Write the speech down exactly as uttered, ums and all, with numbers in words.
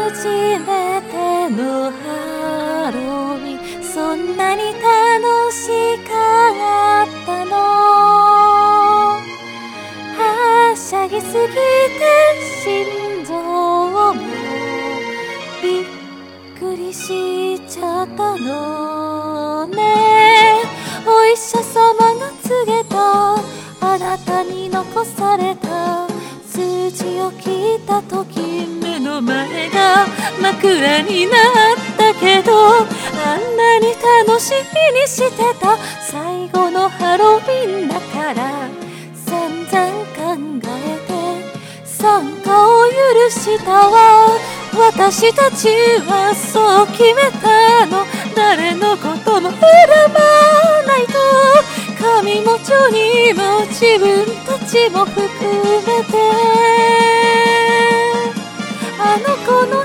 初めてのハロウィン、そんなに楽しかったの。はしゃぎすぎて心臓もびっくりしちゃったのね。お医者様が告げたあなたに残された数字を聞いた時、目の前が真っ暗になったけど、あんなに楽しみにしてた最後のハロウィンだから、散々考えて参加を許したわ。私たちはそう決めたの。誰のことも恨まないと、神もジョニーも自分たちも含めて、あの子の